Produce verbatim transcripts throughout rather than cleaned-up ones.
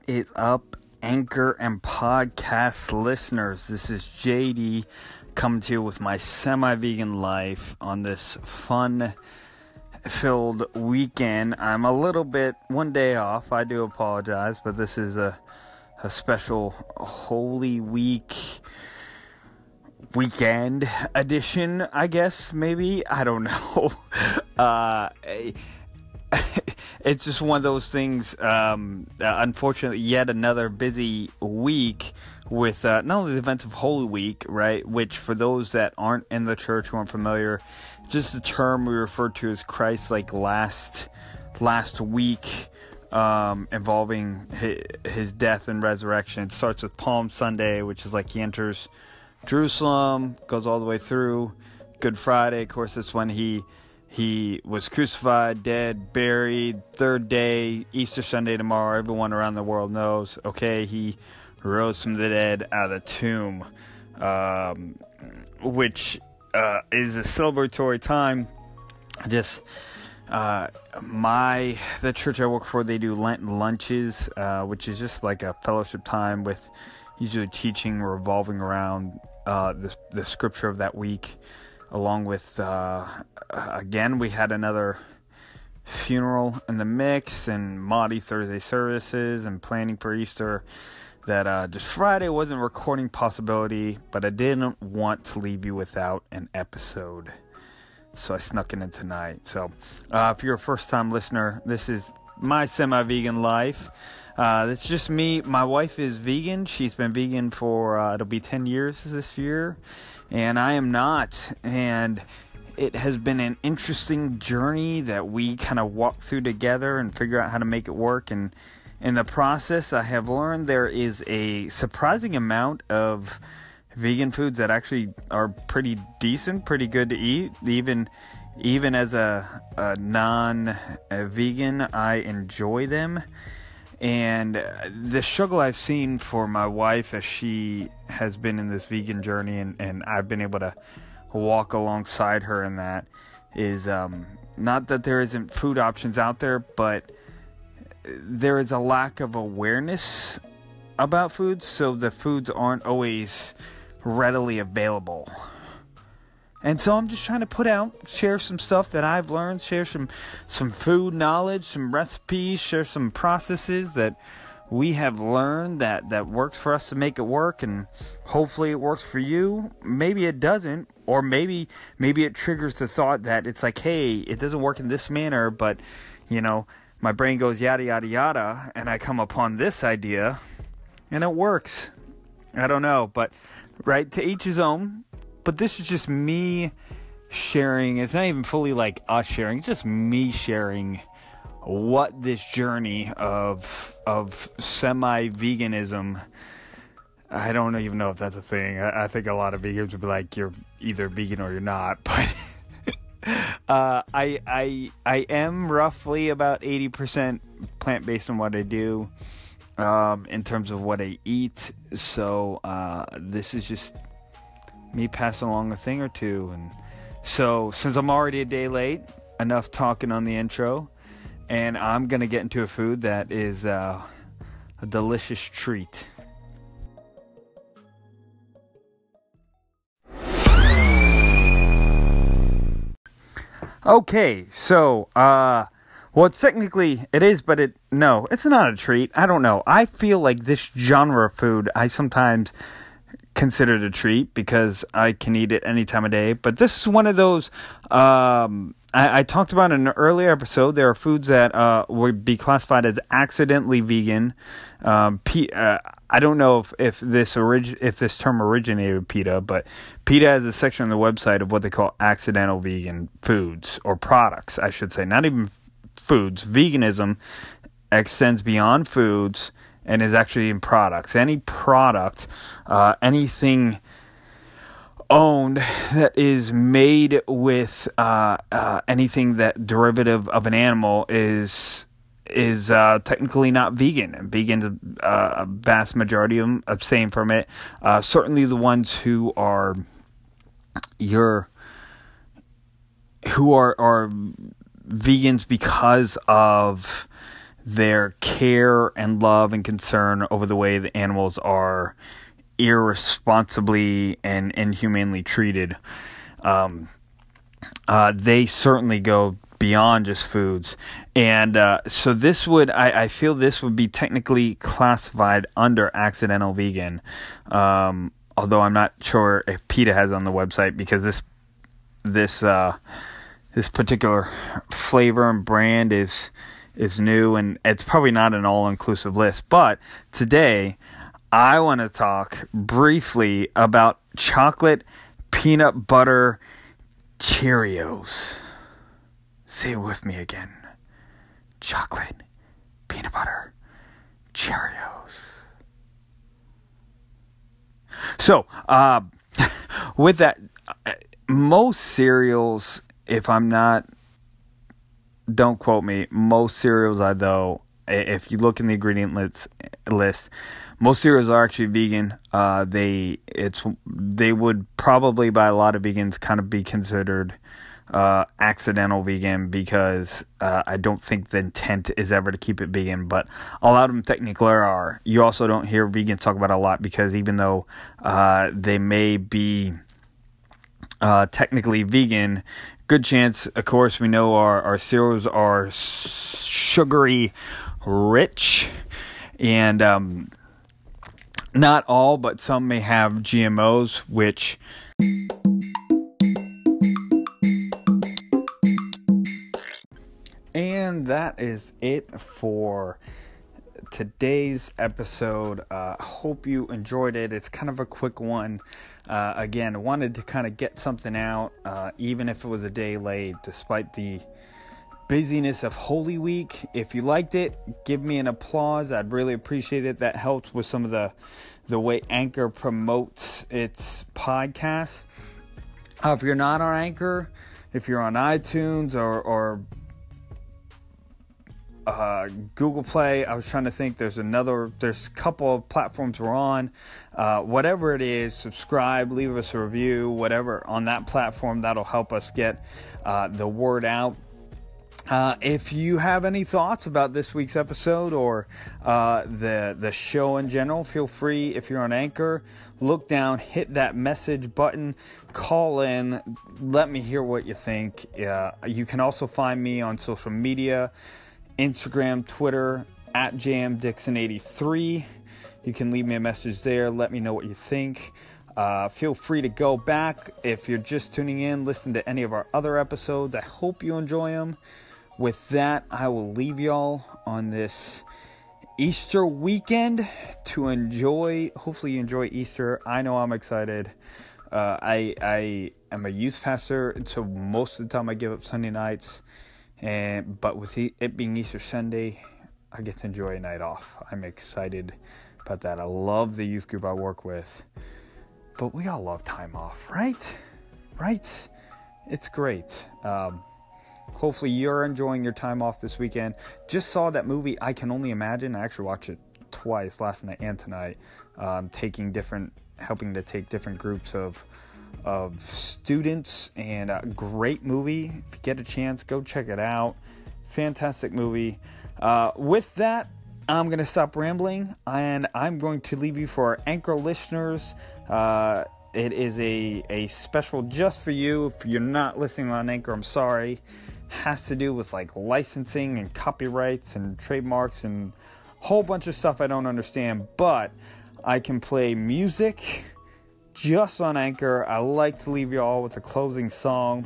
What is up, Anchor and podcast listeners? This is J D coming to you with my semi-vegan life on this fun-filled weekend. I'm a little bit one day off. I do apologize, but this is a, a special Holy Week weekend edition, I guess, maybe. I don't know. uh... It's just one of those things, um, uh, unfortunately, yet another busy week with uh, not only the events of Holy Week, right, which for those that aren't in the church who aren't familiar, just the term we refer to as Christ, like last, last week, um, involving his, his death and resurrection. It starts with Palm Sunday, which is like he enters Jerusalem, goes all the way through Good Friday. Of course, it's when he... He was crucified, dead, buried, third day, Easter Sunday tomorrow. Everyone around the world knows, okay, he rose from the dead out of the tomb, um, which uh, is a celebratory time. Just, uh, my, the church I work for, they do Lenten lunches, uh, which is just like a fellowship time with usually teaching revolving around uh, the, the scripture of that week. Along with, uh, again, we had another funeral in the mix and Maundy Thursday services and planning for Easter. That uh, just Friday wasn't a recording possibility, but I didn't want to leave you without an episode. So I snuck it in tonight. So uh, if you're a first-time listener, this is my semi-vegan life. Uh, it's just me. My wife is vegan. She's been vegan for, uh, it'll be ten years this year. And I am not. And it has been an interesting journey that we kind of walk through together and figure out how to make it work. And in the process, I have learned there is a surprising amount of vegan foods that actually are pretty decent, pretty good to eat. Even even as a, a non-vegan, I enjoy them. And the struggle I've seen for my wife as she has been in this vegan journey and, and I've been able to walk alongside her in that is um, not that there isn't food options out there, but there is a lack of awareness about foods, so the foods aren't always readily available. And so I'm just trying to put out, share some stuff that I've learned, share some some food knowledge, some recipes, share some processes that we have learned that, that works for us to make it work, and hopefully it works for you. Maybe it doesn't, or maybe maybe it triggers the thought that it's like, hey, it doesn't work in this manner, but, you know, my brain goes yada, yada, yada, and I come upon this idea, and it works. I don't know, but, right, to each his own. But this is just me sharing. It's not even fully like us sharing. It's just me sharing what this journey of of semi-veganism. I don't even know if that's a thing. I, I think a lot of vegans would be like, you're either vegan or you're not. But uh, I I I am roughly about eighty percent plant-based in what I do, um, in terms of what I eat. So uh, this is just me passing along a thing or two. And so since I'm already a day late, enough talking on the intro, and I'm gonna get into a food that is uh, a delicious treat. Okay, so uh well, it's technically it is, but it no it's not a treat. I don't know, I feel like this genre of food I sometimes consider it a treat because I can eat it any time of day. But this is one of those, um, I, I talked about in an earlier episode, there are foods that uh, would be classified as accidentally vegan. Um, P, uh, I don't know if, if this orig- if this term originated with PETA, but PETA has a section on the website of what they call accidental vegan foods, or products, I should say. Not even foods. Veganism extends beyond foods and is actually in products. Any product, uh, anything owned that is made with uh, uh, anything that derivative of an animal is is uh, technically not vegan. And vegans, uh, a vast majority of them abstain from it. Uh, certainly the ones who are your who are are vegans because of their care and love and concern over the way the animals are irresponsibly and inhumanely treated. Um, uh, they certainly go beyond just foods. And uh, so this would, I, I feel this would be technically classified under accidental vegan. Um, although I'm not sure if PETA has on the website, because this, this, uh, this particular flavor and brand is, is new, and it's probably not an all-inclusive list. But today, I want to talk briefly about chocolate peanut butter Cheerios. Say it with me again. Chocolate peanut butter Cheerios. So, uh, with that, most cereals, if I'm not, don't quote me, most cereals are, though, if you look in the ingredient list, list most cereals are actually vegan. Uh, they it's they would probably by a lot of vegans kind of be considered uh, accidental vegan, because uh, I don't think the intent is ever to keep it vegan, but a lot of them technically are. You also don't hear vegans talk about it a lot, because even though uh, they may be uh, technically vegan, good chance, of course, we know our, our cereals are sugary rich, and um, not all, but some may have G M Os, which and that is it for today's episode. Uh, hope you enjoyed it. It's kind of a quick one. Uh, again, I wanted to kind of get something out, uh, even if it was a day late, despite the busyness of Holy Week. If you liked it, give me an applause. I'd really appreciate it. That helps with some of the the way Anchor promotes its podcast. Uh, if you're not on Anchor, if you're on iTunes or, or uh, Google Play, I was trying to think, there's another, there's a couple of platforms we're on. Uh, whatever it is, subscribe, leave us a review, whatever on that platform. That'll help us get uh, the word out. Uh, if you have any thoughts about this week's episode or uh, the the show in general, feel free, if you're on Anchor, look down, hit that message button, call in, let me hear what you think. Uh, you can also find me on social media, Instagram, Twitter, at J M Dixon eighty-three. You can leave me a message there, let me know what you think. Uh, feel free to go back if you're just tuning in, listen to any of our other episodes. I hope you enjoy them. With that, I will leave y'all on this Easter weekend to enjoy. Hopefully you enjoy Easter. I know I'm excited. Uh, I I am a youth pastor, so most of the time I give up Sunday nights. And but with it being Easter Sunday, I get to enjoy a night off. I'm excited about that. I love the youth group I work with. But we all love time off, right? Right? It's great. Um, hopefully you're enjoying your time off this weekend. Just saw that movie, I Can Only Imagine. I actually watched it twice, last night and tonight. Um, taking different, helping to take different groups of of students, and a great movie. If you get a chance, go check it out. Fantastic movie. Uh, with that, I'm going to stop rambling, and I'm going to leave you for our Anchor listeners. Uh, it is a, a special just for you. If you're not listening on Anchor, I'm sorry. It has to do with like licensing and copyrights and trademarks and a whole bunch of stuff I don't understand, but I can play music just on Anchor. I like to leave you all with a closing song.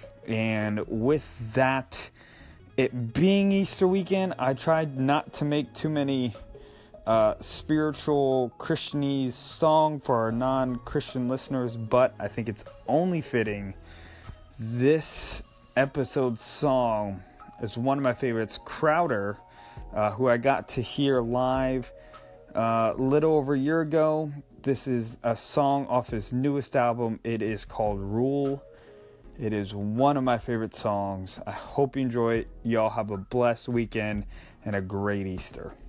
And with that, it being Easter weekend, I tried not to make too many uh, spiritual Christianese song for our non-Christian listeners, but I think it's only fitting. This episode's song is one of my favorites. Crowder, uh, who I got to hear live a uh, little over a year ago. This is a song off his newest album. It is called Rule. It is one of my favorite songs. I hope you enjoy it. Y'all have a blessed weekend and a great Easter.